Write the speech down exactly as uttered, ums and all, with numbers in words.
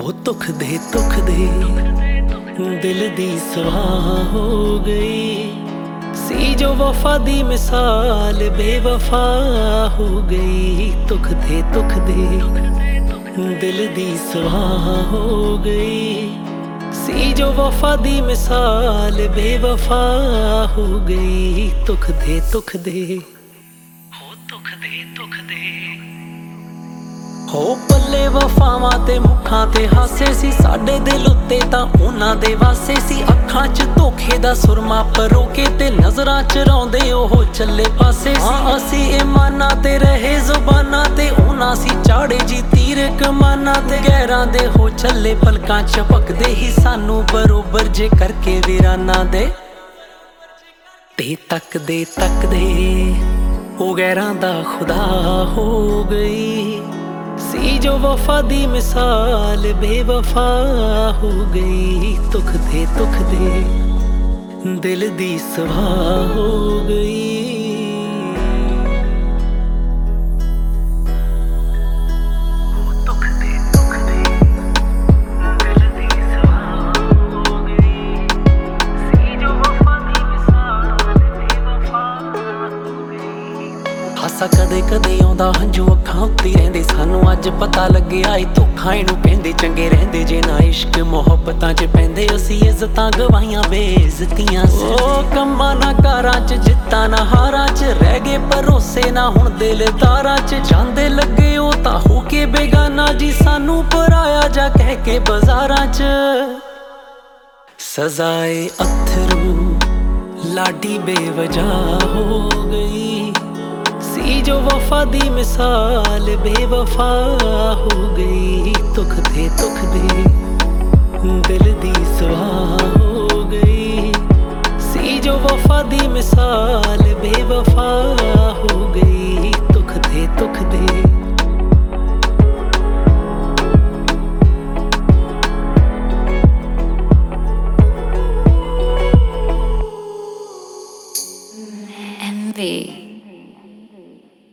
हो दुख दे दुख दे दिल दी सवाह हो गई सी जो वफा दी मिसाल बेवफा हो गई। दुख दे दुख दे दिल दी सवाह हो गई सी जो वफा दी मिसाल बेवफा हो गई। दुख दे दुख दे हो दुख दे दुख दे हो पल्ले वफावां ते मुखां ते हासे सी साडे दिल उत्ते तां उन्हां दे वासे सी। अखां च धोखे दा सुरमा परो के ते नज़रां च रौंदे ओह चले पासे सी। हाँ असी ईमानां ते रहे जुबानां ते उन्हां सी चाड़े जी तीर कमानां ते गैरां दे हो चले पलकां झपकदे ही सानू बरोबर जे करके वीराना दे ते तकदे तकदे ओ गैरां दा खुदा हो गई सी जो वफा दी मिसाल बेवफा हो गई। दुख दे दुख दे दिल दी सवाह हो गई। हासा कदे कदे आउंदा हंझू अखां उत्ते रहिंदे सानू अज पता लग्या ए धोखा इनू कहंदे चंगे रहिंदे जे ना इश्क मुहब्बतां च पैंदे असी इज्जतां गवाइयां बेइज्जतियां ओ कम्मां ना कारां च जित्तां ना हारां च रह गए भरोसे ना हुण दिलदारां च जांदे लगे ओ तां हो के बेगाना जी सानू पराया जा कह के बाजारां च। सजाए अथरू लाडी बेवजह हो गई सी जो वफा दी मिसाल बेवफा हो गई। दुख दे दुख दे दिल दी सवाह हो गई सी जो वफा दी मिसाल बेवफा